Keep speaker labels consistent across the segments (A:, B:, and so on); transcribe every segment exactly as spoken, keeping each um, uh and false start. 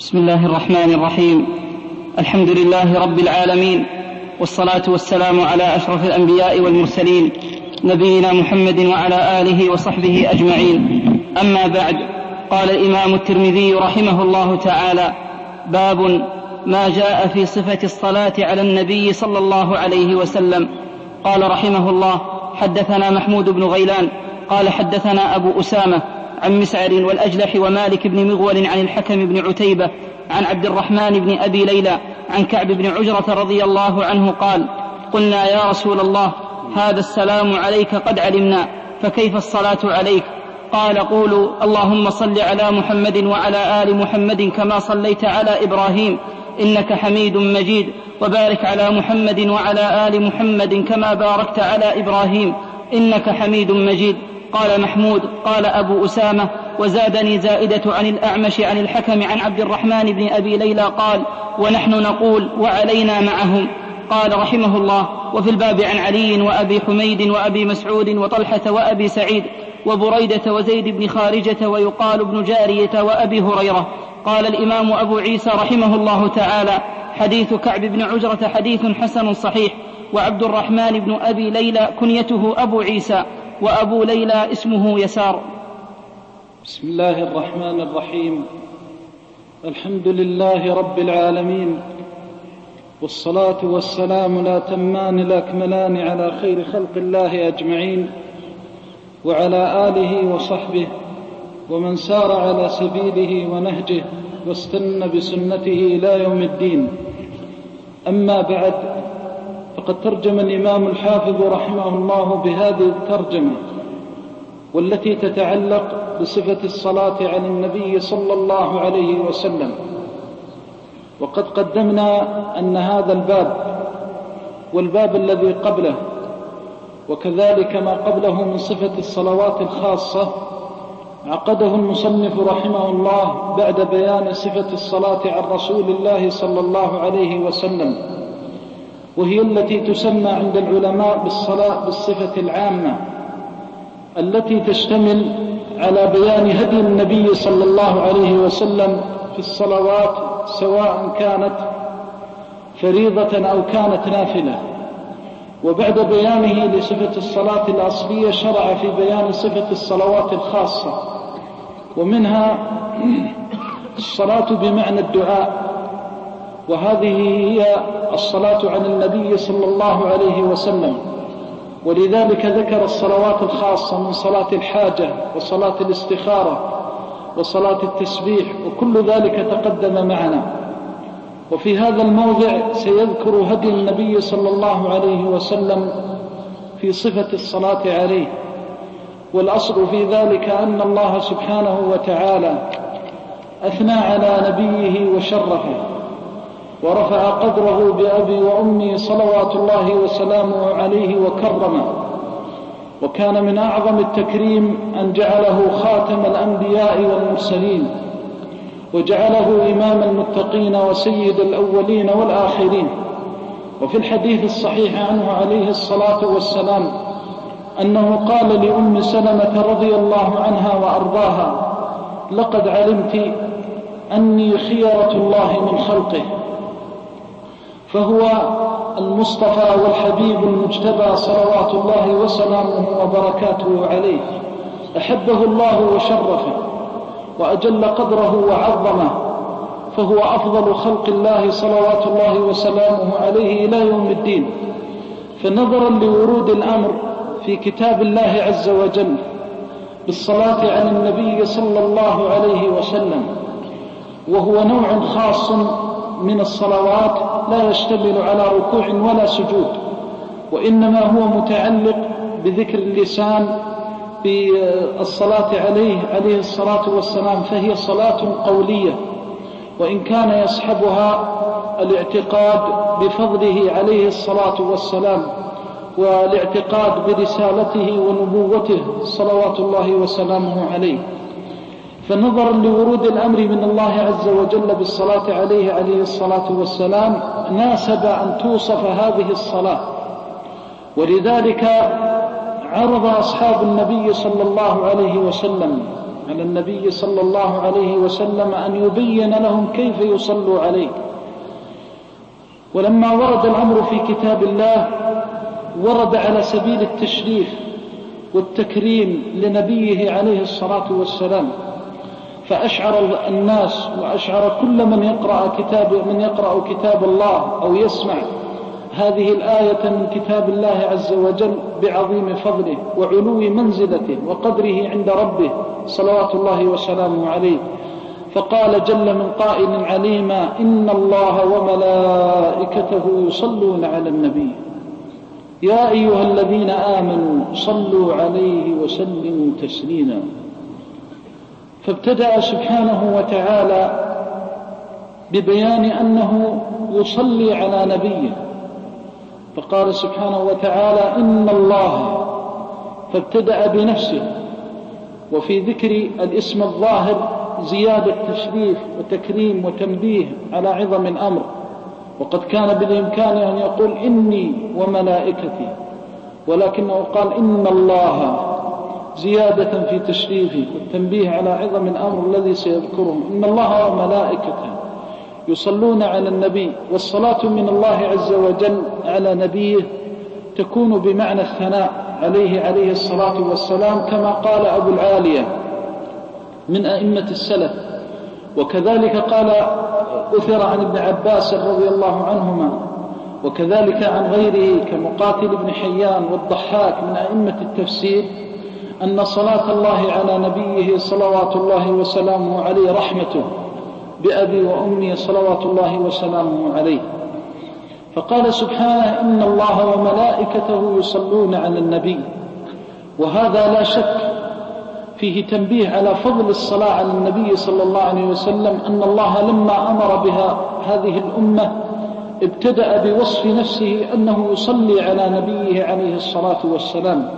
A: بسم الله الرحمن الرحيم. الحمد لله رب العالمين، والصلاة والسلام على أشرف الأنبياء والمرسلين نبينا محمد وعلى آله وصحبه أجمعين. أما بعد، قال الإمام الترمذي رحمه الله تعالى: باب ما جاء في صفة الصلاة على النبي صلى الله عليه وسلم. قال رحمه الله: حدثنا محمود بن غيلان قال حدثنا أبو أسامة عن مسعر والأجلح ومالك بن مغول عن الحكم بن عتيبة عن عبد الرحمن بن أبي ليلى عن كعب بن عجرة رضي الله عنه قال: قلنا يا رسول الله، هذا السلام عليك قد علمنا، فكيف الصلاة عليك؟ قال: قولوا اللهم صل على محمد وعلى آل محمد كما صليت على إبراهيم إنك حميد مجيد، وبارك على محمد وعلى آل محمد كما باركت على إبراهيم إنك حميد مجيد. قال محمود: قال أبو أسامة: وزادني زائدة عن الأعمش عن الحكم عن عبد الرحمن بن أبي ليلى قال: ونحن نقول وعلينا معهم. قال رحمه الله: وفي الباب عن علي وأبي حميد وأبي مسعود وطلحة وأبي سعيد وبريدة وزيد بن خارجة ويقال ابن جارية وأبي هريرة. قال الإمام أبو عيسى رحمه الله تعالى: حديث كعب بن عجرة حديث حسن صحيح. وعبد الرحمن بن أبي ليلى كنيته أبو عيسى، وأبو ليلى اسمه يسار.
B: بسم الله الرحمن الرحيم. الحمد لله رب العالمين، والصلاة والسلام لا تمان لا كملان على خير خلق الله أجمعين، وعلى آله وصحبه ومن سار على سبيله ونهجه واستنى بسنته إلى يوم الدين. أما بعد، فقد ترجم الإمام الحافظ رحمه الله بهذه الترجمة، والتي تتعلق بصفة الصلاة على النبي صلى الله عليه وسلم. وقد قدمنا أن هذا الباب والباب الذي قبله وكذلك ما قبله من صفة الصلوات الخاصة عقده المصنف رحمه الله بعد بيان صفة الصلاة عن رسول الله صلى الله عليه وسلم، وهي التي تسمى عند العلماء بالصلاة بالصفة العامة، التي تشتمل على بيان هدي النبي صلى الله عليه وسلم في الصلوات، سواء كانت فريضة أو كانت نافلة. وبعد بيانه لصفة الصلاة الأصلية شرع في بيان صفة الصلوات الخاصة، ومنها الصلاة بمعنى الدعاء، وهذه هي الصلاة على النبي صلى الله عليه وسلم. ولذلك ذكر الصلوات الخاصة من صلاة الحاجة وصلاة الاستخارة وصلاة التسبيح، وكل ذلك تقدم معنا. وفي هذا الموضع سيذكر هدي النبي صلى الله عليه وسلم في صفة الصلاة عليه. والأصل في ذلك أن الله سبحانه وتعالى أثنى على نبيه وشرفه ورفع قدره بأبي وأمي صلوات الله وسلامه عليه وكرمه، وكان من أعظم التكريم أن جعله خاتم الأنبياء والمرسلين، وجعله إمام المتقين وسيد الأولين والآخرين. وفي الحديث الصحيح عنه عليه الصلاة والسلام أنه قال لأم سلمة رضي الله عنها وأرضاها: لقد علمت أني خيرة الله من خلقه. فهو المصطفى والحبيب المجتبى صلوات الله وسلامه وبركاته عليه، أحبه الله وشرفه وأجل قدره وعظمه، فهو أفضل خلق الله صلوات الله وسلامه عليه إلى يوم الدين. فنظرا لورود الأمر في كتاب الله عز وجل بالصلاة على النبي صلى الله عليه وسلم، وهو نوع خاص من الصلوات لا يشتمل على ركوع ولا سجود، وإنما هو متعلق بذكر اللسان بالصلاة عليه عليه الصلاة والسلام، فهي صلاة قولية، وإن كان يصحبها الاعتقاد بفضله عليه الصلاة والسلام والاعتقاد برسالته ونبوته صلوات الله وسلامه عليه. فنظرا لورود الأمر من الله عز وجل بالصلاة عليه عليه الصلاة والسلام ناسب أن توصف هذه الصلاة، ولذلك عرض أصحاب النبي صلى الله عليه وسلم على النبي صلى الله عليه وسلم أن يبين لهم كيف يصلوا عليه. ولما ورد الأمر في كتاب الله ورد على سبيل التشريف والتكريم لنبيه عليه الصلاة والسلام، فأشعر الناس وأشعر كل من يقرأ كتاب من يقرأ كتاب الله أو يسمع هذه الآية من كتاب الله عز وجل بعظيم فضله وعلو منزلته وقدره عند ربه صلوات الله وسلامه عليه. فقال جل من قائل عليما: إن الله وملائكته يصلون على النبي يا أيها الذين آمنوا صلوا عليه وسلموا تسليما. فابتدأ سبحانه وتعالى ببيان أنه يصلي على نبيه، فقال سبحانه وتعالى: إن الله، فابتدأ بنفسه، وفي ذكر الاسم الظاهر زيادة تشريف وتكريم وتنبيه على عظم الأمر، وقد كان بالإمكان أن يقول إني وملائكتي، ولكنه قال إن الله زيادة في تشريفه والتنبيه على عظم الأمر الذي سيذكره. إن الله وملائكته يصلون على النبي، والصلاة من الله عز وجل على نبيه تكون بمعنى الثناء عليه عليه الصلاة والسلام، كما قال أبو العالية من أئمة السلف، وكذلك قال أثر عن ابن عباس رضي الله عنهما، وكذلك عن غيره كمقاتل بن حيان والضحاك من أئمة التفسير، أن صلاة الله على نبيه صلوات الله وسلامه عليه رحمته بأبي وأمي صلوات الله وسلامه عليه. فقال سبحانه: إن الله وملائكته يصلون على النبي، وهذا لا شك فيه تنبيه على فضل الصلاة على النبي صلى الله عليه وسلم، أن الله لما أمر بها هذه الأمة ابتدأ بوصف نفسه أنه يصلي على نبيه عليه الصلاة والسلام،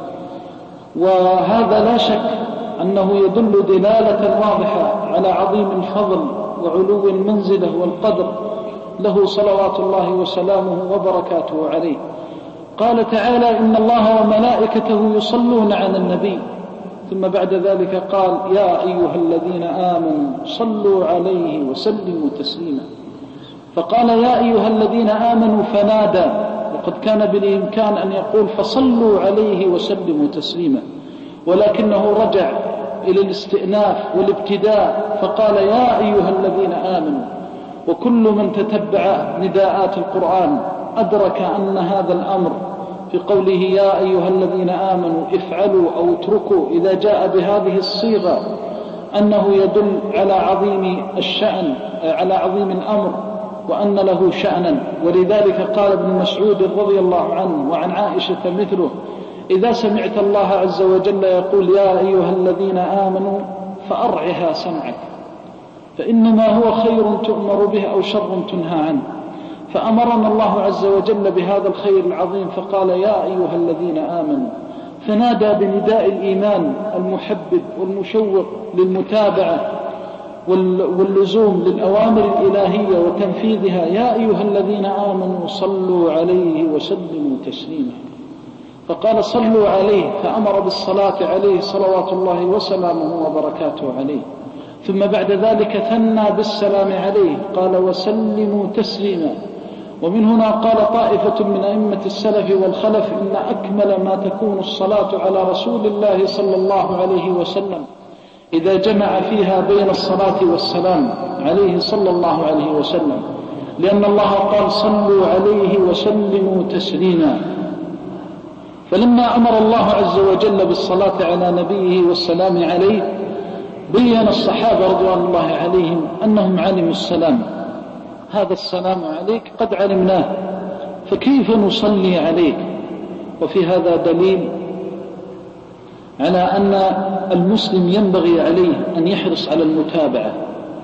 B: وهذا لا شك أنه يدل دلالة واضحة على عظيم الفضل وعلو المنزلة والقدر له صلوات الله وسلامه وبركاته عليه. قال تعالى: إن الله وملائكته يصلون على النبي، ثم بعد ذلك قال: يا أيها الذين آمنوا صلوا عليه وسلموا تسليما. فقال: يا أيها الذين آمنوا فنادى، وقد كان بالإمكان أن يقول فصلوا عليه وسلموا تسليما، ولكنه رجع إلى الاستئناف والابتداء فقال: يا أيها الذين آمنوا. وكل من تتبع نداءات القرآن أدرك أن هذا الأمر في قوله يا أيها الذين آمنوا افعلوا أو اتركوا إذا جاء بهذه الصيغة أنه يدل على عظيم الشأن، على عظيم الأمر، وأن له شأنا. ولذلك قال ابن مسعود رضي الله عنه وعن عائشة مثله: إذا سمعت الله عز وجل يقول يا أيها الذين آمنوا فأرعها سمعك، فإنما هو خير تؤمر به أو شر تنهى عنه. فأمرنا الله عز وجل بهذا الخير العظيم فقال يا أيها الذين آمنوا، فنادى بنداء الإيمان المحبب والمشوق للمتابعة واللزوم للأوامر الإلهية وتنفيذها: يا أيها الذين آمنوا صلوا عليه وسلموا تسليما. فقال صلوا عليه، فأمر بالصلاة عليه صلوات الله وسلامه وبركاته عليه. ثم بعد ذلك ثنى بالسلام عليه، قال وسلموا تسليما. ومن هنا قال طائفة من أئمة السلف والخلف إن أكمل ما تكون الصلاة على رسول الله صلى الله عليه وسلم إذا جمع فيها بين الصلاة والسلام عليه صلى الله عليه وسلم، لأن الله قال صلوا عليه وسلموا تسليما. فلما أمر الله عز وجل بالصلاة على نبيه والسلام عليه بين الصحابة رضوان الله عليهم أنهم علموا السلام، هذا السلام عليك قد علمناه، فكيف نصلي عليك؟ وفي هذا دليل على أن المسلم ينبغي عليه أن يحرص على المتابعة،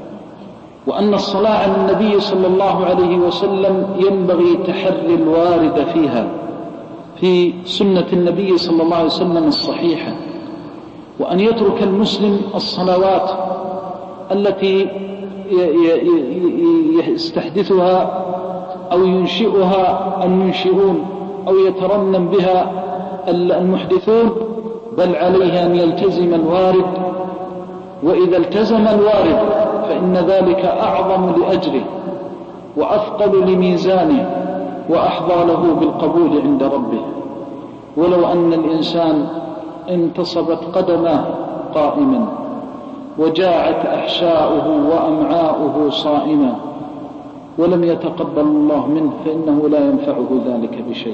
B: وأن الصلاة على النبي صلى الله عليه وسلم ينبغي تحري الوارد فيها في سنة النبي صلى الله عليه وسلم الصحيحة، وأن يترك المسلم الصلوات التي يستحدثها أو ينشئها المنشئون أو يترنم بها المحدثون، بل عليه أن يلتزم الوارد وإذا التزم الوارد فإن ذلك أعظم لأجره وأثقل لميزانه وأحظى له بالقبول عند ربه. ولو أن الإنسان انتصبت قدماه قائما وجاعت أحشاؤه وأمعاؤه صائما ولم يتقبل الله منه فإنه لا ينفعه ذلك بشيء.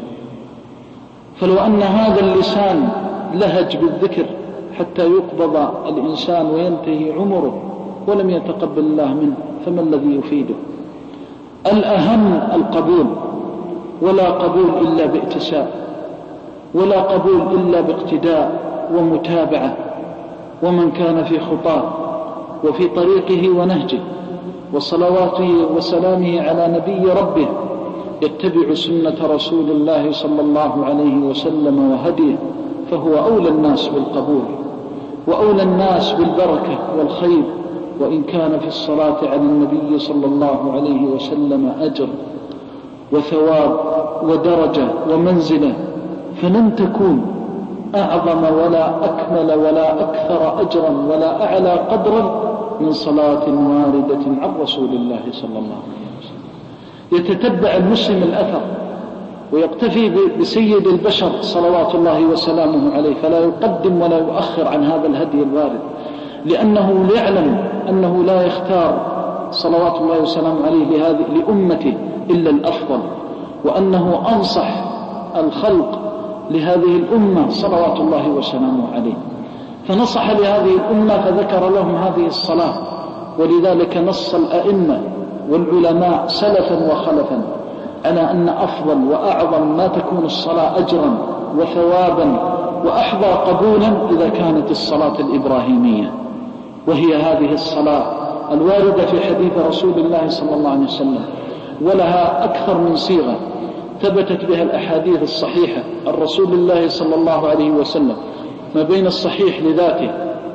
B: فلو أن هذا اللسان لهج بالذكر حتى يقبض الإنسان وينتهي عمره ولم يتقبل الله منه فما الذي يفيده؟ الأهم القبول، ولا قبول إلا بائتساء، ولا قبول إلا باقتداء ومتابعة. ومن كان في خطاه وفي طريقه ونهجه وصلواته وسلامه على نبي ربه يتبع سنة رسول الله صلى الله عليه وسلم وهديه فهو أولى الناس بالقبول وأولى الناس بالبركة والخير. وإن كان في الصلاة على النبي صلى الله عليه وسلم أجر وثواب ودرجة ومنزلة فلن تكون أعظم ولا أكمل ولا أكثر أجرا ولا أعلى قدرا من صلاة واردة عن رسول الله صلى الله عليه وسلم. يتتبع المسلم الأثر ويقتفي بسيد البشر صلوات الله وسلامه عليه فلا يقدم ولا يؤخر عن هذا الهدي الوارد، لأنه يعلم أنه لا يختار صلوات الله وسلامه عليه لهذه لأمته إلا الأفضل، وأنه أنصح الخلق لهذه الأمة صلوات الله وسلامه عليه. فنصح لهذه الأمة فذكر لهم هذه الصلاة، ولذلك نص الأئمة والعلماء سلفا وخلفا على أن أفضل وأعظم ما تكون الصلاة أجرا وثوابا وأحظى قبولا إذا كانت الصلاة الإبراهيمية، وهي هذه الصلاة الواردة في حديث رسول الله صلى الله عليه وسلم، ولها أكثر من صيغة ثبتت بها الأحاديث الصحيحة عن رسول الله صلى الله عليه وسلم، ما بين الصحيح لذاته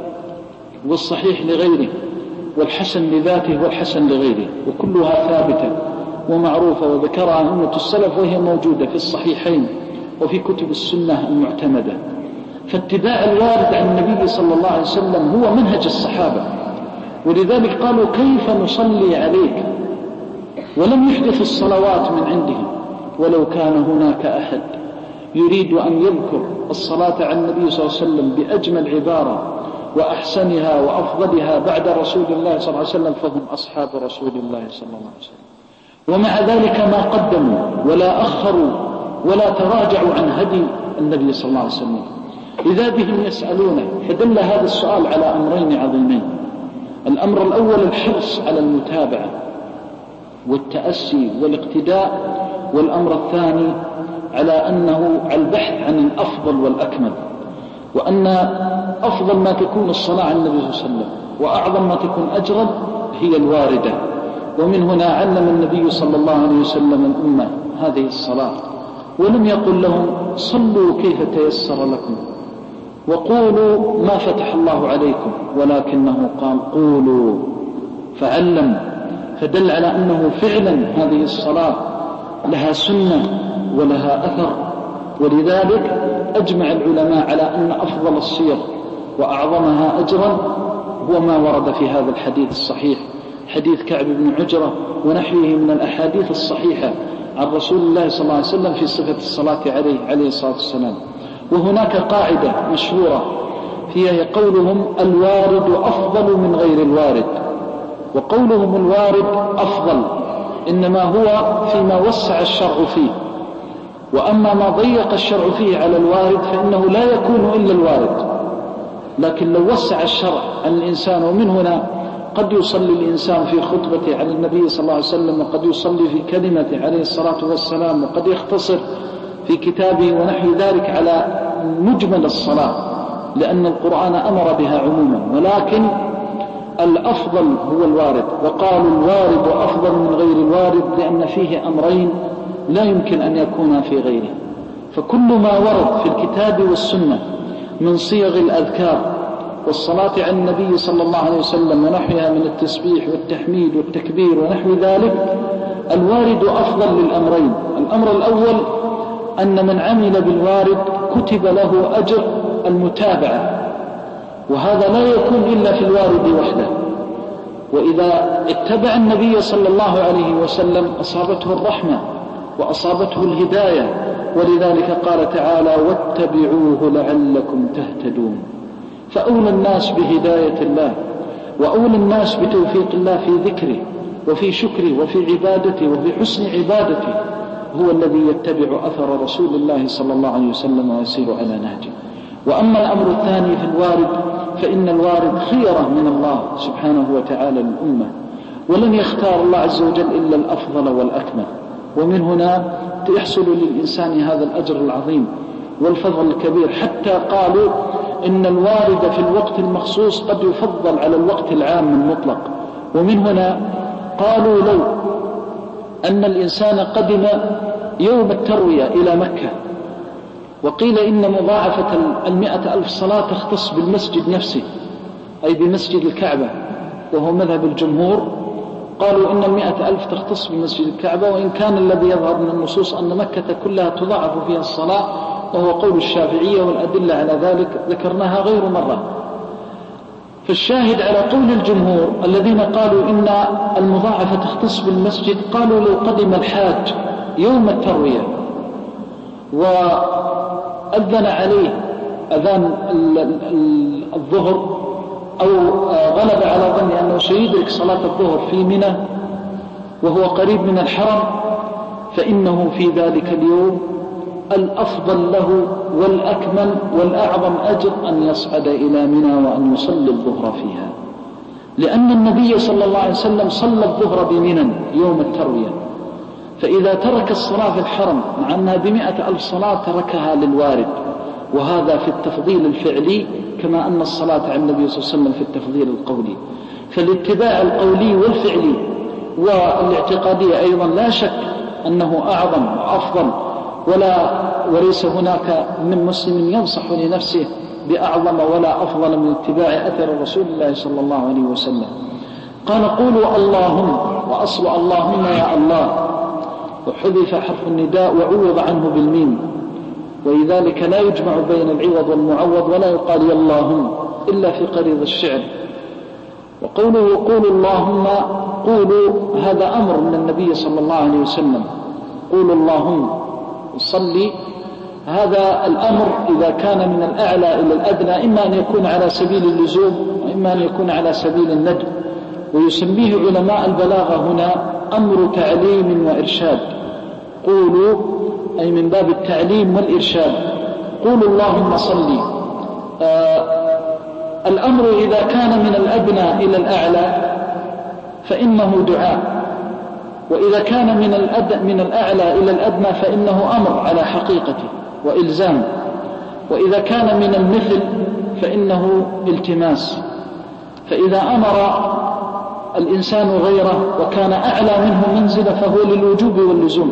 B: والصحيح لغيره والحسن لذاته والحسن لغيره، وكلها ثابتة ومعروفة وذكرها أئمة السلف وهي موجودة في الصحيحين وفي كتب السنة المعتمدة. فاتباع الوارد عن النبي صلى الله عليه وسلم هو منهج الصحابة، ولذلك قالوا كيف نصلي عليك، ولم يحدث الصلوات من عندهم. ولو كان هناك أحد يريد أن يذكر الصلاة على النبي صلى الله عليه وسلم بأجمل عبارة وأحسنها وأفضلها بعد رسول الله صلى الله عليه وسلم فهم أصحاب رسول الله صلى الله عليه وسلم. ومع ذلك ما قدموا ولا أخروا ولا تراجعوا عن هدي النبي صلى الله عليه وسلم، إذا بهم يسألونه. فدل هذا السؤال على أمرين عظيمين: الأمر الأول الحرص على المتابعة والتأسي والاقتداء، والأمر الثاني على أنه على البحث عن الأفضل والأكمل، وأن أفضل ما تكون الصلاة على النبي صلى الله عليه وسلم وأعظم ما تكون أجرا هي الواردة. ومن هنا علم النبي صلى الله عليه وسلم الأمة هذه الصلاة، ولم يقل لهم صلوا كيف تيسر لكم وقولوا ما فتح الله عليكم، ولكنه قال قولوا فعلم. فدل على أنه فعلا هذه الصلاة لها سنة ولها أثر. ولذلك أجمع العلماء على أن أفضل الصيغ وأعظمها أجرا هو ما ورد في هذا الحديث الصحيح، حديث كعب بن عجرة ونحوه من الأحاديث الصحيحة عن رسول الله صلى الله عليه وسلم في صفة الصلاة عليه عليه الصلاة والسلام. وهناك قاعدة مشهورة فيها قولهم الوارد أفضل من غير الوارد، وقولهم الوارد أفضل إنما هو فيما وسع الشرع فيه، وأما ما ضيق الشرع فيه على الوارد فإنه لا يكون إلا الوارد. لكن لو وسع الشرع عن الإنسان، ومن هنا قد يصلي الإنسان في خطبته على النبي صلى الله عليه وسلم، وقد يصلي في كلمته عليه الصلاة والسلام، وقد يختصر في كتابه ونحو ذلك على مجمل الصلاة، لأن القرآن أمر بها عموما، ولكن الأفضل هو الوارد. وقالوا الوارد أفضل من غير الوارد لأن فيه أمرين لا يمكن أن يكون في غيره. فكل ما ورد في الكتاب والسنة من صيغ الأذكار والصلاة على النبي صلى الله عليه وسلم ونحوها من التسبيح والتحميد والتكبير ونحو ذلك، الوارد أفضل للأمرين. الأمر الأول أن من عمل بالوارد كتب له أجر المتابعة، وهذا لا يكون إلا في الوارد وحده. وإذا اتبع النبي صلى الله عليه وسلم أصابته الرحمة وأصابته الهداية، ولذلك قال تعالى: واتبعوه لعلكم تهتدون. فأولى الناس بهداية الله، وأولى الناس بتوفيق الله في ذكره وفي شكره وفي عبادته وفي حسن عبادته هو الذي يتبع أثر رسول الله صلى الله عليه وسلم ويسير على نهجه. وأما الأمر الثاني في الوارد، فإن الوارد خيرة من الله سبحانه وتعالى للأمة، ولم يختار الله عز وجل إلا الأفضل والأكمل. ومن هنا يحصل للإنسان هذا الأجر العظيم والفضل الكبير، حتى قالوا إن الوارد في الوقت المخصوص قد يفضل على الوقت العام المطلق. ومن هنا قالوا لو أن الإنسان قدم يوم التروية إلى مكة، وقيل إن مضاعفة المئة ألف صلاة تختص بالمسجد نفسه، أي بمسجد الكعبة، وهو مذهب الجمهور. قالوا إن المئة ألف تختص بمسجد الكعبة، وإن كان الذي يظهر من النصوص أن مكة كلها تضاعف فيها الصلاة، وهو قول الشافعية، والأدلة على ذلك ذكرناها غير مرة. فالشاهد على قول الجمهور الذين قالوا إن المضاعفة تختص بالمسجد، قالوا لو قدم الحاج يوم التروية وأذن عليه أذان الظهر، أو غلب على ظن أنه سيدرك صلاة الظهر في منى وهو قريب من الحرم، فإنه في ذلك اليوم الأفضل له والأكمل والأعظم أجر أن يصعد إلى منى وأن يصلي الظهر فيها، لأن النبي صلى الله عليه وسلم صلى الظهر بمنى يوم التروية. فإذا ترك الصلاة في الحرم مع أنها بمئة ألف صلاة تركها للوارد، وهذا في التفضيل الفعلي كما أن الصلاة على النبي صلى الله عليه وسلم في التفضيل القولي. فالاتباع القولي والفعلي والاعتقادي أيضا لا شك أنه أعظم وأفضل، ولا وليس هناك من مسلم ينصح لنفسه بأعظم ولا أفضل من اتباع أثر رسول الله صلى الله عليه وسلم. قال: قولوا اللهم، وأصل اللهم يا الله، وحذف حرف النداء وعوض عنه بالميم، ولذلك لا يجمع بين العوض والمعوض، ولا يقال يا اللهم إلا في قريض الشعر. وقوله قولوا اللهم، قولوا هذا أمر من النبي صلى الله عليه وسلم، قولوا اللهم صلي. هذا الأمر إذا كان من الأعلى إلى الأدنى إما أن يكون على سبيل اللزوم وإما أن يكون على سبيل الندب، ويسميه علماء البلاغة هنا أمر تعليم وإرشاد. قولوا أي من باب التعليم والإرشاد، قولوا اللهم صلي. آه الأمر إذا كان من الأدنى إلى الأعلى فإنه دعاء، وإذا كان من الأد... من الأعلى إلى الأدنى فإنه أمر على حقيقته وإلزام، وإذا كان من المثل فإنه التماس. فإذا أمر الإنسان غيره وكان أعلى منه منزلة فهو للوجوب واللزوم،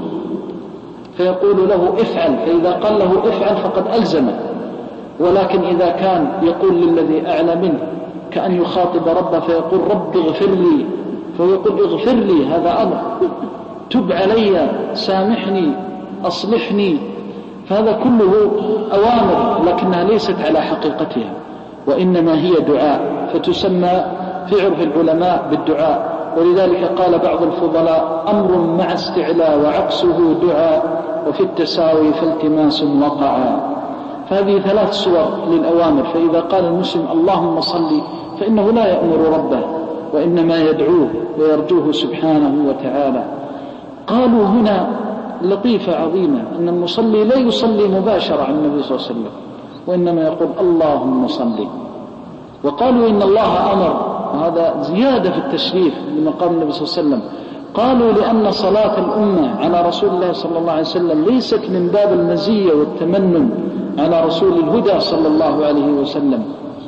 B: فيقول له افعل، فإذا قال له افعل فقد ألزمه. ولكن إذا كان يقول للذي أعلى منه كأن يخاطب ربه فيقول رب اغفر لي، فيقول اغفر لي، هذا أمر، تب علي، سامحني، أصلحني، فهذا كله أوامر لكنها ليست على حقيقتها، وإنما هي دعاء، فتسمى في عرف العلماء بالدعاء. ولذلك قال بعض الفضلاء: أمر مع استعلاء وعكسه دعاء، وفي التساوي فالتماس وقعا. فهذه ثلاث صور للأوامر. فإذا قال المسلم اللهم صل فإنه لا يأمر ربه، وإنما يدعوه ويرجوه سبحانه وتعالى. قالوا هنا لطيفة عظيمة، أن المصلي لا يصلي مباشرة على النبي صلى الله عليه وسلم، وإنما يقول اللهم صل. وقالوا إن الله أمر، وهذا زيادة في التشريف لمقام النبي صلى الله عليه وسلم. قالوا لأن صلاة الأمة على رسول الله صلى الله عليه وسلم ليست من باب المزية والتمنن على رسول الهدى صلى الله عليه وسلم،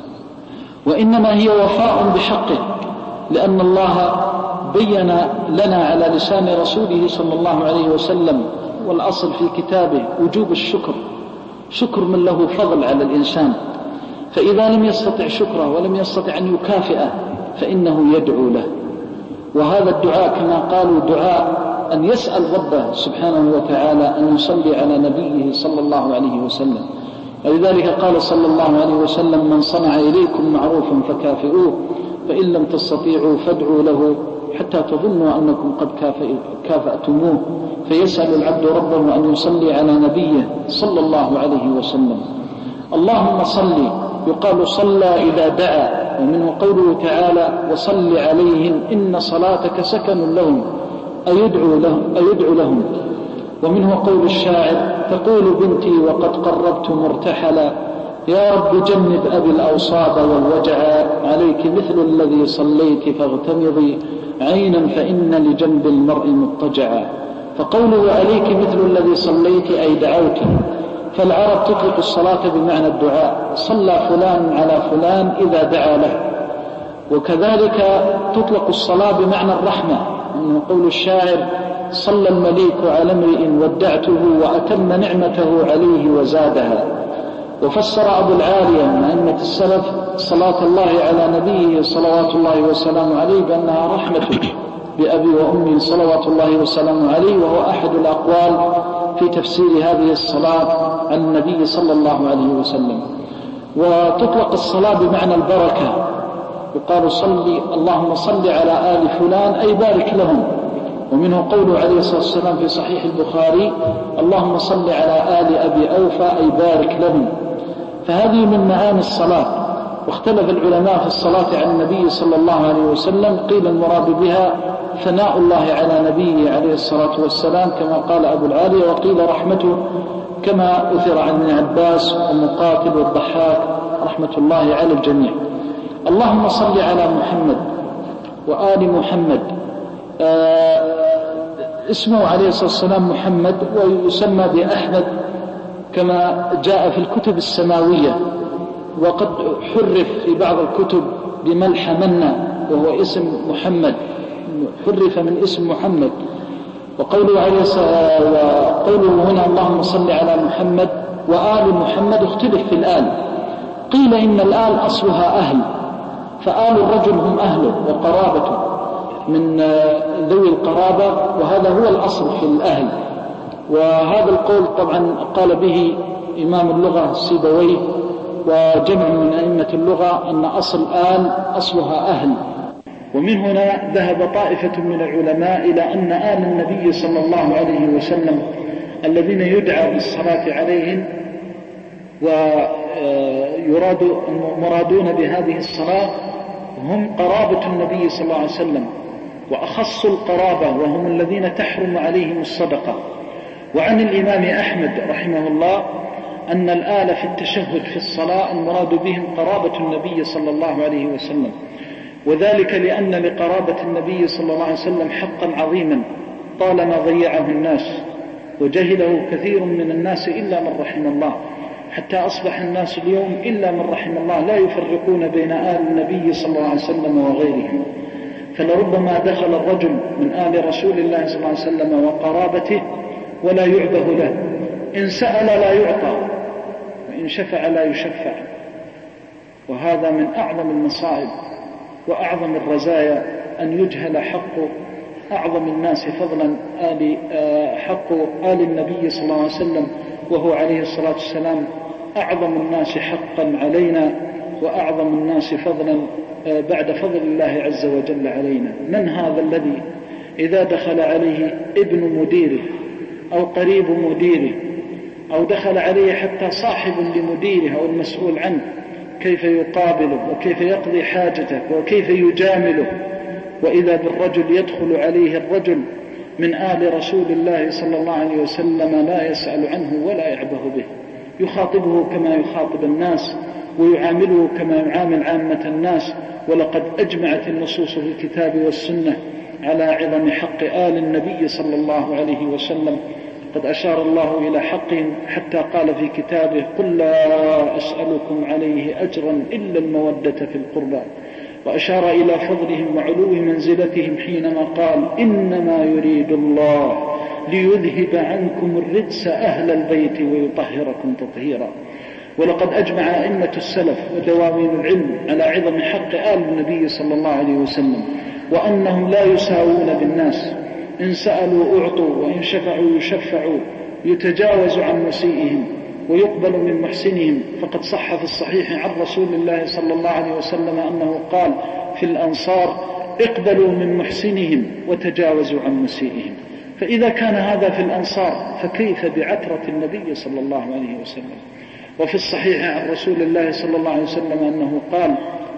B: وإنما هي وفاء بحقه، لأن الله بين لنا على لسان رسوله صلى الله عليه وسلم، والأصل في كتابه وجوب الشكر، شكر من له فضل على الإنسان. فإذا لم يستطع شكره ولم يستطع أن يكافئه فإنه يدعو له. وهذا الدعاء كما قالوا دعاء أن يسأل ربه سبحانه وتعالى أن يصلي على نبيه صلى الله عليه وسلم. ولذلك قال صلى الله عليه وسلم: من صنع إليكم معروفا فكافئوه، فإن لم تستطيعوا فادعوا له حتى تظنوا أنكم قد كافأتموه. فيسأل العبد ربه أن يصلي على نبيه صلى الله عليه وسلم. اللهم صل، يقال صلى إذا دعا، ومنه قوله تعالى: وصل عليهم إن صلاتك سكن لهم، أيدعو لهم, أيدعو لهم. ومنه قول الشاعر: تقول بنتي وقد قربت مرتحلا، يا رب جنب أبي الأوصاب والوجع، عليك مثل الذي صليت فاغتمضي عينا فإن لجنب المرء مضطجعا. فقوله عليك مثل الذي صليت أي دعوت. فالعرب تطلق الصلاة بمعنى الدعاء، صلى فلان على فلان إذا دعا له. وكذلك تطلق الصلاة بمعنى الرحمة، أنه قول الشاعر: صلى المليك على امرئ ودعته وأتم نعمته عليه وزادها. وفسر أبو العالية من أئمة السلف صلاة الله على نبيه صلوات الله وسلامه عليه بأنها رحمة بأبي وأمي صلوات الله وسلامه عليه، وهو أحد الأقوال في تفسير هذه الصلاة عن النبي صلى الله عليه وسلم. وتطلق الصلاة بمعنى البركة، يقال صلي اللهم صل على آل فلان أي بارك لهم. ومنه قوله عليه الصلاة والسلام في صحيح البخاري: اللهم صل على آل أبي أوفى أي بارك لهم. فهذه من معاني الصلاة. واختلف العلماء في الصلاة على النبي صلى الله عليه وسلم، قيل المراد بها ثناء الله على نبيه عليه الصلاة والسلام كما قال أبو العالية، وقيل رحمته كما أثر عن ابن عباس ومقاتل والضحاك رحمة الله على الجميع. اللهم صل على محمد وآل محمد. آه اسمه عليه الصلاة والسلام محمد، ويسمى بأحمد كما جاء في الكتب السماوية، وقد حرف في بعض الكتب بملحمنة وهو اسم محمد، حرف من اسم محمد. وقوله عليه وقوله هنا اللهم صل على محمد وآل محمد اختلف في الآل. قيل إن الآل أصلها أهل، فآل الرجل هم أهله وقرابته من ذوي القرابة، وهذا هو الأصل في الأهل. وهذا القول طبعا قال به إمام اللغة السيبويه وجمع من أئمة اللغة أن أصل آل أصلها أهل. ومن هنا ذهب طائفة من العلماء إلى أن آل النبي صلى الله عليه وسلم الذين يدعى بالصلاة عليهم ويراد مرادون بهذه الصلاة هم قرابة النبي صلى الله عليه وسلم، وأخص القرابة وهم الذين تحرم عليهم الصدقة. وعن الإمام أحمد رحمه الله أن الآل في التشهد في الصلاة المراد بهم قرابة النبي صلى الله عليه وسلم، وذلك لأن لقرابة النبي صلى الله عليه وسلم حقا عظيما طالما ضيعه الناس وجهله كثير من الناس إلا من رحم الله، حتى أصبح الناس اليوم إلا من رحم الله لا يفرقون بين آل النبي صلى الله عليه وسلم وغيرهم. فلربما دخل الرجل من آل رسول الله صلى الله عليه وسلم وقرابته ولا يعبه له، إن سأل لا يعطى، وإن شفع لا يشفع. وهذا من أعظم المصائب وأعظم الرزايا أن يجهل حق أعظم الناس فضلا آل حق آل النبي صلى الله عليه وسلم، وهو عليه الصلاة والسلام أعظم الناس حقا علينا وأعظم الناس فضلا بعد فضل الله عز وجل علينا. من هذا الذي إذا دخل عليه ابن مديره أو قريب مديره أو دخل عليه حتى صاحب لمديره أو المسؤول عنه كيف يقابله وكيف يقضي حاجته وكيف يجامله؟ وإذا بالرجل يدخل عليه الرجل من آل رسول الله صلى الله عليه وسلم لا يسأل عنه ولا يعبه به، يخاطبه كما يخاطب الناس ويعامله كما يعامل عامة الناس. ولقد أجمعت النصوص في الكتاب والسنة على عظم حق آل النبي صلى الله عليه وسلم. قد أشار الله إلى حقهم حتى قال في كتابه: قل لا أسألكم عليه أجرا إلا المودة في القربى. وأشار إلى فضلهم وعلو منزلتهم حينما قال: إنما يريد الله ليذهب عنكم الرجس أهل البيت ويطهركم تطهيرا. ولقد أجمع أئمة السلف ودواوين العلم على عظم حق آل النبي صلى الله عليه وسلم، وأنهم لا يساوون بالناس، إن سألوا أعطوا وإن شفعوا يشفعوا، يتجاوز عن مسيئهم ويقبل من محسنهم، فقد صح في الصحيح عن رسول الله صلى الله عليه وسلم أنه قال في الأنصار: اقبلوا من محسنهم وتجاوزوا عن مسيئهم. فإذا كان هذا في الأنصار فكيف بعترة النبي صلى الله عليه وسلم؟ وفي الصحيح عن رسول الله صلى الله عليه وسلم أنه قال: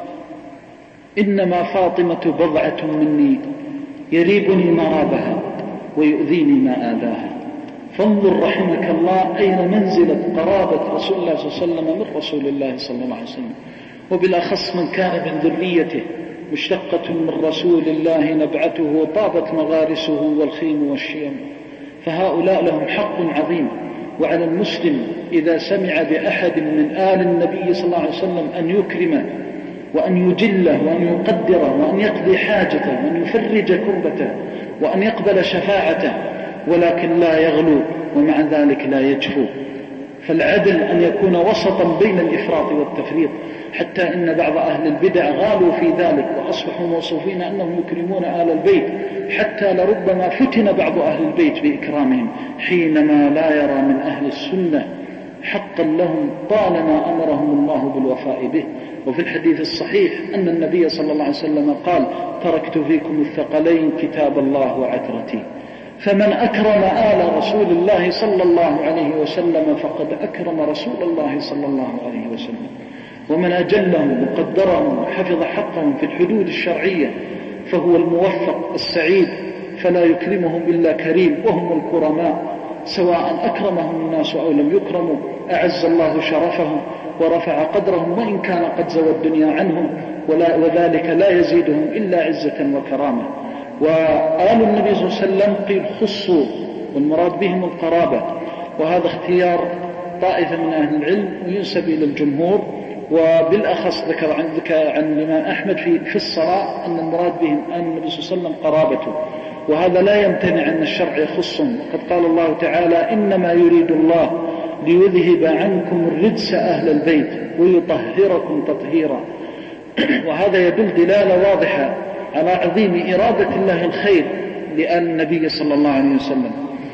B: إنما فاطمة بضعة مني يريبني مرابها ويؤذيني ما آذاها. فانظر رحمك الله أين منزلة قرابة رسول الله صلى الله عليه وسلم من رسول الله صلى الله عليه وسلم، وبالأخص من كان من ذريته مشتقة من رسول الله نبعته طابت مغارسه والخيم والشيم. فهؤلاء لهم حق عظيم، وعلى المسلم إذا سمع بأحد من آل النبي صلى الله عليه وسلم أن يكرمه وأن يجله وأن يقدره وأن يقضي حاجته وأن يفرج كربته وأن يقبل شفاعته، ولكن لا يغلو ومع ذلك لا يجفو. فالعدل أن يكون وسطا بين الإفراط والتفريط، حتى إن بعض أهل البدع غالوا في ذلك وأصبحوا موصوفين أنهم يكرمون آل البيت، حتى لربما فتن بعض أهل البيت بإكرامهم حينما لا يرى من أهل السنة حقا لهم طالما أمرهم الله بالوفاء به. وفي الحديث الصحيح أن النبي صلى الله عليه وسلم قال: تركت فيكم الثقلين كتاب الله وعترتي. فمن أكرم آل رسول الله صلى الله عليه وسلم فقد أكرم رسول الله صلى الله عليه وسلم، ومن أجلهم وقدرهم وحفظ حقهم في الحدود الشرعية فهو الموفق السعيد، فلا يكرمهم إلا كريم، وهم الكرماء سواء أكرمهم الناس أو لم يكرموا. أعز الله شرفهم ورفع قدرهم وإن كان قد زوى الدنيا عنهم، وذلك لا يزيدهم إلا عزة وكرامة. وآل النبي صلى الله عليه وسلم قيل خصوا، والمراد بهم القرابة، وهذا اختيار طائفة من أهل العلم وينسب إلى الجمهور. وبالأخص ذكر عن, عن الإمام أحمد في, في الصلاة أن المراد بهم أن النبي صلى الله عليه وسلم قرابته، وهذا لا يمتنع أن الشرع يخصهم. وقد قال الله تعالى: إنما يريد الله ليذهب عنكم الرجس أهل البيت ويطهركم تطهيرا. وهذا يدل دلالة واضحة على عظيم إرادة الله الخير لآل النبي صلى الله عليه وسلم،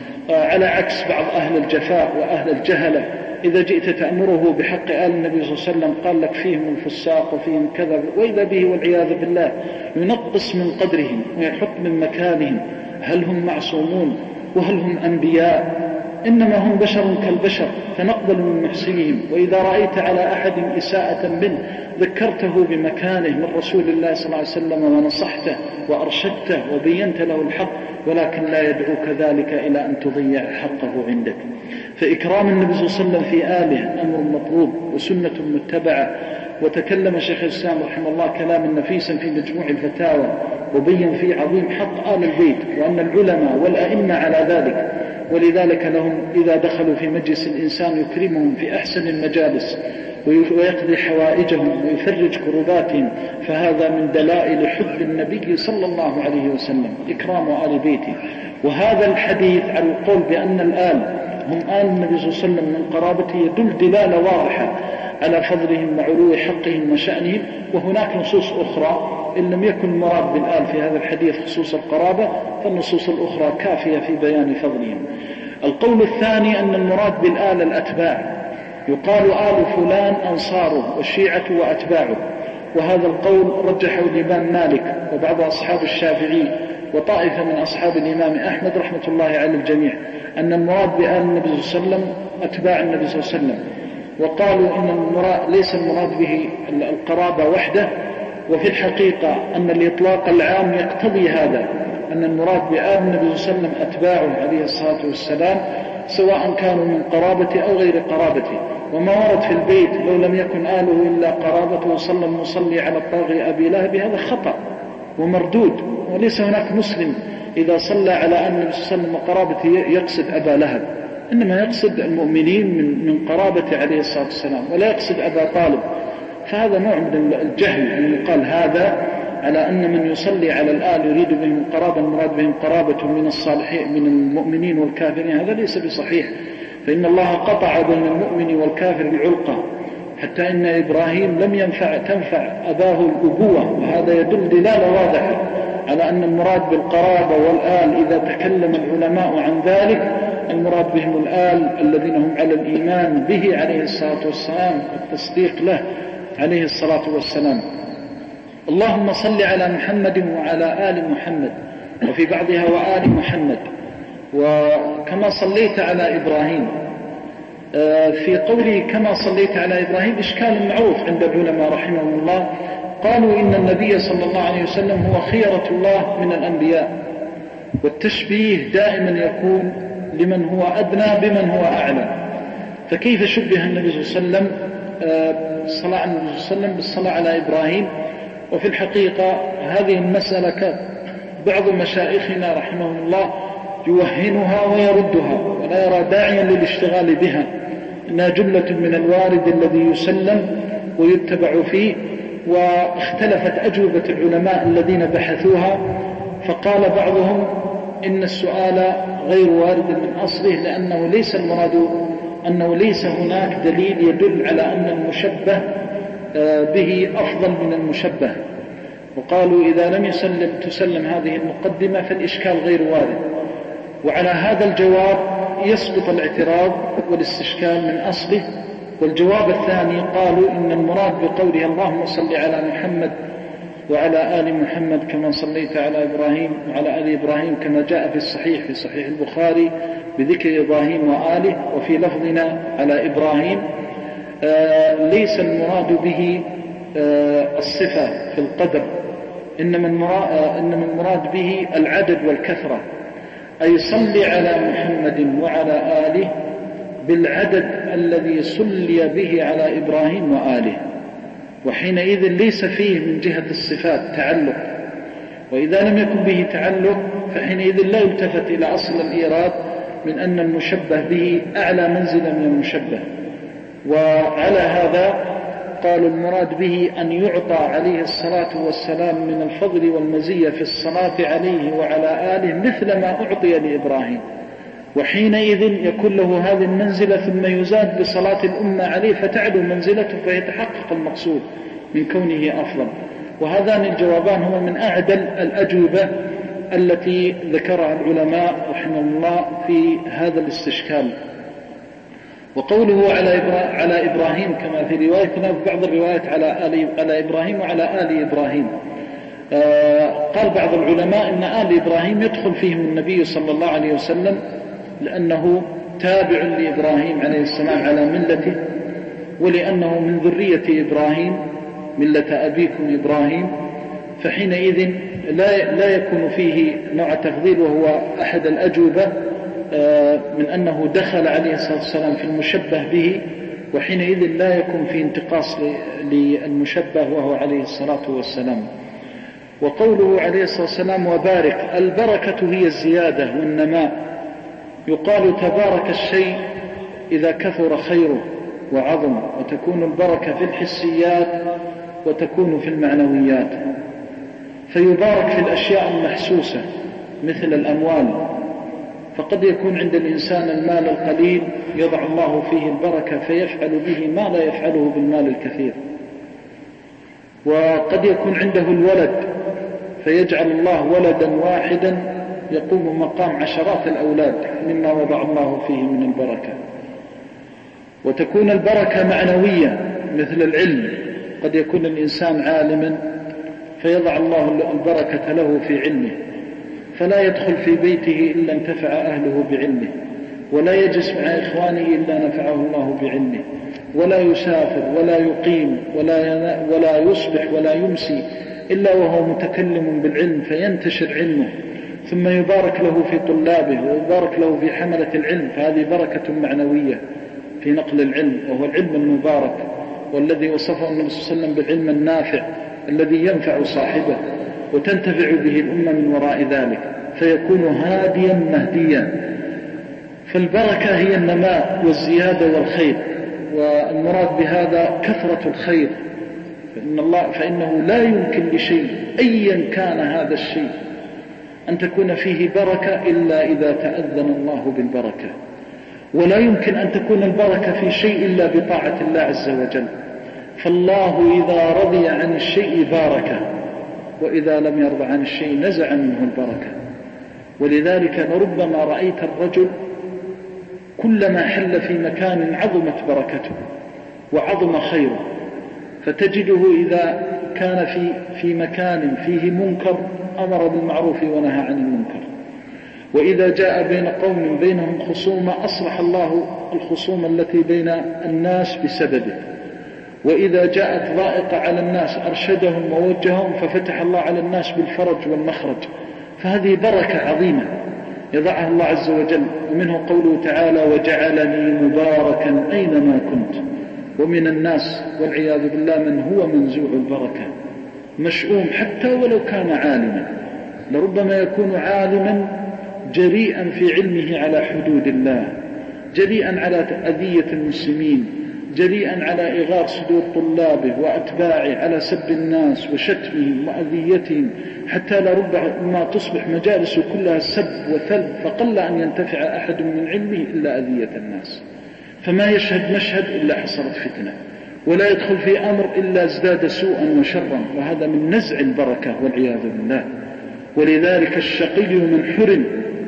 B: على عكس بعض أهل الجفاء وأهل الجهلة. إذا جئت تأمره بحق آل النبي صلى الله عليه وسلم قال لك فيهم الفساق وفيهم كذا، وإذا به والعياذ بالله ينقص من قدرهم ويحط من مكانهم. هل هم معصومون وهل هم أنبياء؟ إنما هم بشر كالبشر، فنقبل من محسنهم. وإذا رأيت على أحد إساءة منه ذكرته بمكانه من رسول الله صلى الله عليه وسلم ونصحته وأرشدته وبينت له الحق، ولكن لا يدعوك ذلك إلى أن تضيع حقه عندك. فإكرام النبي صلى الله عليه وسلم في آله أمر مطلوب وسنة متبعة. وتكلم شيخ الإسلام رحمه الله كلاما نفيسا في مجموع الفتاوى وبين فيه عظيم حق آل البيت، وأن العلماء والأئمة على ذلك، ولذلك لهم إذا دخلوا في مجلس الإنسان يكرمهم في أحسن المجالس ويقضي حوائجهم ويفرج كرباتهم، فهذا من دلائل حب النبي صلى الله عليه وسلم إكرام آل بيته. وهذا الحديث على القول بأن الآل هم آل النبي صلى الله عليه وسلم من قرابته يدل دلالة واضحة على فضلهم وعلو حقهم وشأنهم. وهناك نصوص أخرى إن لم يكن المراد بالآل في هذا الحديث خصوص القرابة، فالنصوص الأخرى كافية في بيان فضلهم. القول الثاني أن المراد بالآل الأتباع، يقال آل فلان أنصاره والشيعة وأتباعه، وهذا القول رجحه الإمام مالك وبعض أصحاب الشافعي وطائفة من أصحاب الإمام أحمد رحمة الله على الجميع، أن المراد بآل النبي صلى الله عليه وسلم أتباع النبي صلى الله عليه وسلم. وقالوا إن المراد ليس المراد به القرابة وحده، وفي الحقيقة أن الإطلاق العام يقتضي هذا، أن المراد بآل النبي صلى الله عليه وسلم أتباعه عليه الصلاة والسلام، سواء كانوا من قرابته أو غير قرابته. وما ورد في البيت لو لم يكن آله إلا قرابته وصلى المصلي على الطاغي أبي لهب، هذا خطأ ومردود. وليس هناك مسلم إذا صلى على أن النبي صلى الله عليه وسلم وقرابته يقصد أبا لهب، إنما يقصد المؤمنين من من قرابته عليه الصلاة والسلام، ولا يقصد أبا طالب. فهذا نوع من الجهل أن يقال هذا على أن من يصلي على الآل يريد بهم قرابة المراد بهم قرابة من الصالحين من المؤمنين والكافرين، هذا ليس بصحيح. فإن الله قطع بين المؤمن والكافر بعلقة، حتى إن إبراهيم لم ينفع تنفع أباه الأبوة، وهذا يدل دلالة واضحة على أن المراد بالقرابة والآل إذا تكلم العلماء عن ذلك المراد بهم الآل الذين هم على الإيمان به عليه الصلاة والسلام والتصديق له عليه الصلاة والسلام. اللهم صل على محمد وعلى آل محمد، وفي بعضها وآل محمد، وكما صليت على إبراهيم. في قوله كما صليت على إبراهيم إشكال معروف عند العلماء رحمهم الله، قالوا إن النبي صلى الله عليه وسلم هو خيرة الله من الأنبياء، والتشبيه دائما يكون لمن هو أدنى بمن هو أعلى، فكيف شبه النبي صلى الله عليه وسلم الصلاة على النبي صلى الله عليه وسلم بالصلاة على إبراهيم؟ وفي الحقيقة هذه المسألة كان بعض مشايخنا رحمه الله يوهنها ويردها ولا يرى داعيا للاشتغال بها، إنها جملة من الوارد الذي يسلم ويتبع فيه. واختلفت أجوبة العلماء الذين بحثوها، فقال بعضهم إن السؤال غير وارد من أصله، لأنه ليس المراد أنه ليس هناك دليل يدل على أن المشبه به أفضل من المشبه. وقالوا إذا لم يسلم تسلم هذه المقدمة فالإشكال غير وارد. وعلى هذا الجواب يسقط الاعتراض والاستشكال من أصله. والجواب الثاني قالوا إن المراد بقوله اللهم صل على محمد وعلى آل محمد كما صليت على إبراهيم وعلى آل إبراهيم كما جاء في الصحيح في صحيح البخاري بذكر إبراهيم وآله، وفي لفظنا على إبراهيم آه ليس المراد به آه الصفة في القدر، إنما المراد, آه إنما المراد به العدد والكثرة، أي صل على محمد وعلى آله بالعدد الذي صلي به على إبراهيم وآله. وحينئذ ليس فيه من جهة الصفات تعلق، وإذا لم يكن به تعلق فحينئذ لا يلتفت إلى أصل الإيراد من أن المشبه به أعلى منزلا من المشبه. وعلى هذا قالوا المراد به أن يعطى عليه الصلاة والسلام من الفضل والمزية في الصلاة عليه وعلى آله مثل ما أعطي لإبراهيم، وحينئذ يكون له هذه المنزلة ثم يزاد بصلاة الأمة عليه فتعلو منزلته فيتحقق المقصود من كونه أفضل. وهذان الجوابان هما من أعدل الأجوبة التي ذكرها العلماء رحمهم الله في هذا الاستشكال. وقوله على على إبراهيم كما في روايتنا وفي بعض الروايات على آل على إبراهيم وعلى آل إبراهيم، آه قال بعض العلماء إن آل إبراهيم يدخل فيهم النبي صلى الله عليه وسلم لأنه تابع لإبراهيم عليه السلام على ملته، ولأنه من ذرية إبراهيم ملة أبيكم إبراهيم، فحينئذ لا لا يكون فيه نوع تفضيل، وهو أحد الأجوبة من أنه دخل عليه الصلاة والسلام في المشبه به، وحينئذ لا يكون في انتقاص للمشبه وهو عليه الصلاة والسلام. وقوله عليه الصلاة والسلام وبارك، البركة هي الزيادة والنماء. يقال تبارك الشيء إذا كثر خيره وعظم، وتكون البركة في الحسيات وتكون في المعنويات. فيبارك في الأشياء المحسوسة مثل الأموال، فقد يكون عند الإنسان المال القليل يضع الله فيه البركة فيفعل به ما لا يفعله بالمال الكثير. وقد يكون عنده الولد فيجعل الله ولدا واحدا يقوم مقام عشرات الأولاد مما وضع الله فيه من البركة. وتكون البركة معنوية مثل العلم، قد يكون الإنسان عالما فيضع الله البركة له في علمه، فلا يدخل في بيته إلا انتفع أهله بعلمه، ولا يجلس مع إخوانه إلا نفعه الله بعلمه، ولا يسافر ولا يقيم ولا, ولا يصبح ولا يمسي إلا وهو متكلم بالعلم فينتشر علمه، ثم يبارك له في طلابه ويبارك له في حملة العلم، فهذه بركة معنوية في نقل العلم، وهو العلم المبارك والذي وصفه النبي صلى الله عليه وسلم بالعلم النافع الذي ينفع صاحبه وتنتفع به الأمة من وراء ذلك، فيكون هاديا مهديا. فالبركة هي النماء والزيادة والخير، والمراد بهذا كثرة الخير، فإن الله فإنه لا يمكن لشيء أيا كان هذا الشيء أن تكون فيه بركة إلا إذا تأذن الله بالبركة، ولا يمكن أن تكون البركة في شيء إلا بطاعة الله عز وجل. فالله إذا رضي عن الشيء باركه، وإذا لم يرضى عن الشيء نزع منه البركة. ولذلك لربما رأيت الرجل كلما حل في مكان عظمت بركته وعظم خيره. فتجده إذا كان في في مكان فيه منكر أمر بالمعروف ونهى عن المنكر، وإذا جاء بين قوم بينهم خصومة أصلح الله الخصومة التي بين الناس بسببه، وإذا جاءت ضائقة على الناس أرشدهم ووجههم ففتح الله على الناس بالفرج والمخرج. فهذه بركة عظيمة يضعها الله عز وجل. ومنه قوله تعالى: وجعلني مباركا أينما كنت. ومن الناس والعياذ بالله من هو منزوع البركة مشؤوم حتى ولو كان عالما، لربما يكون عالما جريئا في علمه على حدود الله، جريئا على أذية المسلمين، جريئا على إغار صدور طلابه وأتباعه، على سب الناس وشتمهم وأذيتهم، حتى لربما تصبح مجالسه كلها سب وثلب، فقل أن ينتفع أحد من علمه إلا أذية الناس. فما يشهد مشهد إلا حصلت فتنة، ولا يدخل في أمر إلا ازداد سوءا وشرا، وهذا من نزع البركة والعياذ بالله. ولذلك الشقي من حرم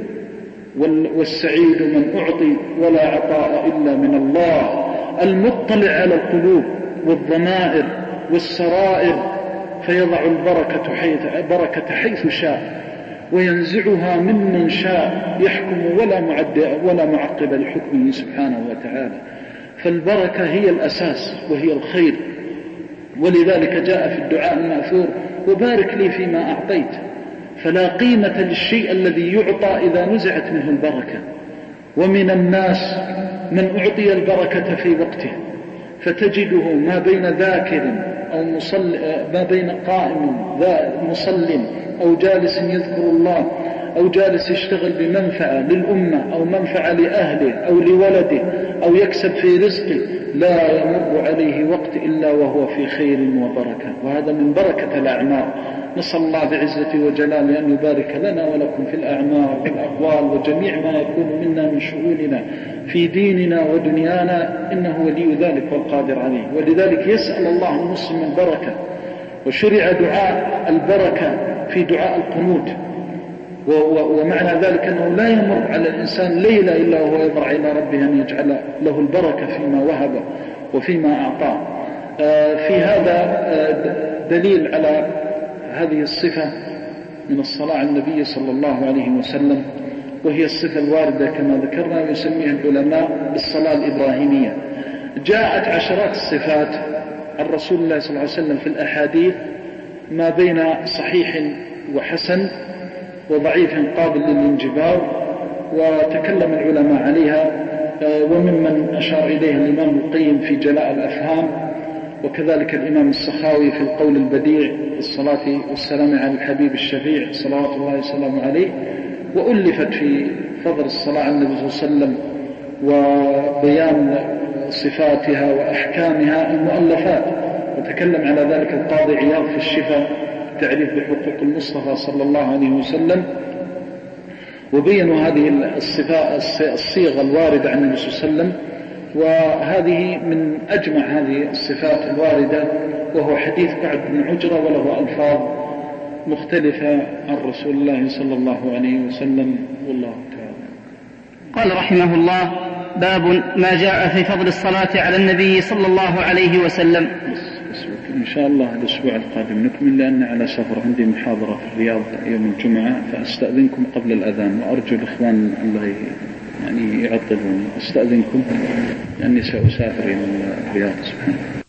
B: والسعيد من أعطي، ولا عطاء إلا من الله المطلع على القلوب والضمائر والسرائر، فيضع البركة حيث, بركة حيث شاء وينزعها ممن شاء، يحكم ولا معد ولا معقب لحكمه سبحانه وتعالى. فالبركة هي الأساس وهي الخير. ولذلك جاء في الدعاء المأثور: وبارك لي فيما أعطيت. فلا قيمة للشيء الذي يعطى إذا نزعت منه البركة. ومن الناس من أعطي البركة في وقته، فتجده ما بين ذاكر أو مصل ما بين قائم مصل أو جالس يذكر الله أو جالس يشتغل بمنفعة للأمة أو منفعة لأهله أو لولده أو يكسب في رزقه، لا يمر عليه وقت إلا وهو في خير وبركة. وهذا من بركة الأعمار. نسأل الله بعزته وجلاله أن يبارك لنا ولكم في الأعمار والأقوال وجميع ما يكون منا من شؤوننا في ديننا ودنيانا، إنه ولي ذلك والقادر عليه. ولذلك يسأل الله المسلم البركة، وشرع دعاء البركة في دعاء القنوت. ومعنى ذلك أنه لا يمر على الإنسان ليلة إلا وهو يضرع إلى ربه أن يجعل له البركة فيما وهب وفيما أعطاه. في هذا دليل على هذه الصفة من الصلاة على النبي صلى الله عليه وسلم، وهي الصفة الواردة كما ذكرنا ويسميها العلماء بالصلاة الإبراهيمية. جاءت عشرات الصفات عن رسول الله صلى الله عليه وسلم في الأحاديث، ما بين صحيح وحسن وضعيف قابل للانجبار، وتكلم العلماء عليها، وممن أشار إليها الإمام القيم في جلاء الأفهام، وكذلك الإمام السخاوي في القول البديع الصلاة والسلام على الحبيب الشفيع صلوات الله وسلامه عليه. وألفت في فضل الصلاة على النبي صلى الله عليه وسلم وبيان صفاتها وأحكامها المؤلفات، وتكلم على ذلك القاضي عياض في الشفاء تعريف بحقوق المصطفى صلى الله عليه وسلم، وبينوا هذه الصيغة الواردة عن النبي صلى الله عليه وسلم. وهذه من أجمع هذه الصفات الواردة، وهو حديث كعب بن عجرة، وله ألفاظ مختلفة عن رسول الله صلى الله عليه وسلم، والله تعالى.
A: قال رحمه الله: باب ما جاء في فضل الصلاة على النبي صلى الله عليه وسلم.
B: إن شاء الله الأسبوع القادم نكمل، لأن على سفر عندي محاضرة في الرياض يوم الجمعة، فأستأذنكم قبل الأذان، وأرجو الإخوان الله يعني يعطلون. أستأذنكم لأني سأسافر إلى الرياض. سبحانه.